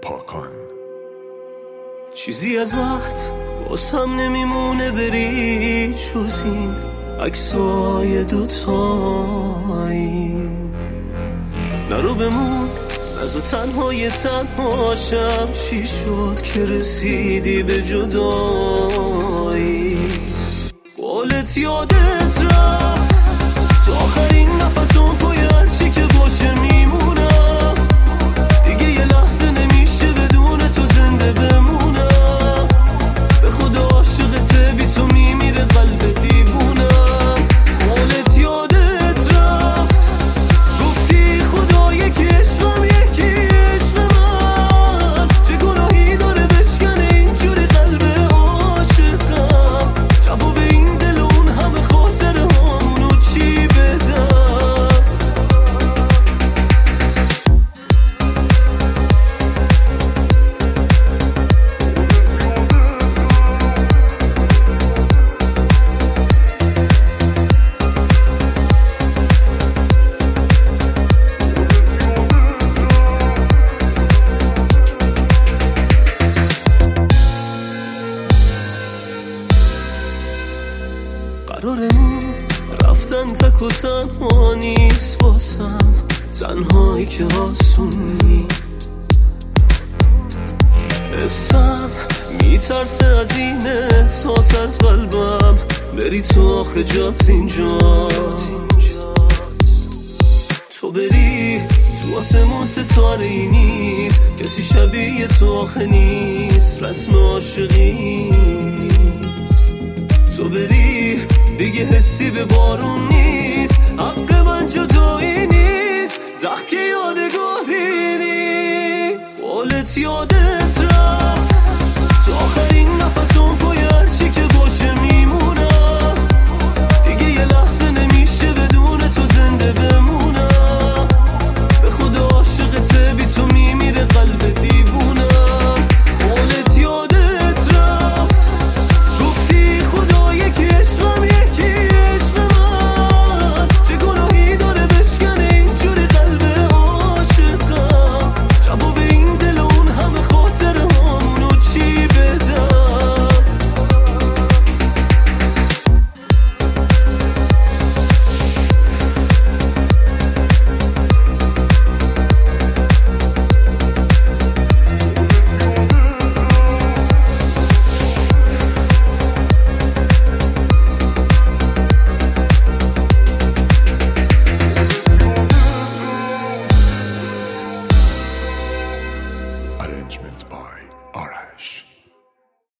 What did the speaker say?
پاکان. چیزی ازت بازم نمیمونه بری جز این عکسای دوتایی. نرو بمون از تنهای تنهاشم، چی شد که رسیدی به جدایی؟ قولت یادت رفت تا آخرین نفسم، پای هرچی که باشه میمونم. دیگه یه لحظه نمیشه بدون تو زنده بمونم. به خدا عاشقته، بی تو میمیره قلب دیوونم. قولت یادت رفت گفتی خدایی که عشقم یکی عشق من، چه گناهی داره بشکنه اینجوری قلب عاشقم. جواب این دل اون همه خاطر همونو چی بدم؟ قرارمون رفتن تک و تنها نیست واسم، تنهایی که آسون نیست. حسم میترسه از این احساس از قلبم، بری تو آخه جات اینجاست. تو بری تو آسمون ستاره ای نیست، کسی شبیه تو آخه نیست، رسم عاشقی نیست. تو بری دیگه حسی به بارون نیست، حق من جدایی نیست، زخم که یادگاری نیست. قولت یادت رفت تا آخرین نفسم، پای هرچی که باشه میمونم. دیگه یه لحظه نمیشه بدون تو زنده بمونم. به خدا عاشقته، بی تو میمیره قلب دیوونم. قولت یادت رفت گفتی خدایی که عشقم یکی عشق من، چه گناهی داره بشکنه اینجوری قلب عاشقم. جواب این دل اون همه خاطر همونو چی بدم؟ Arrangement by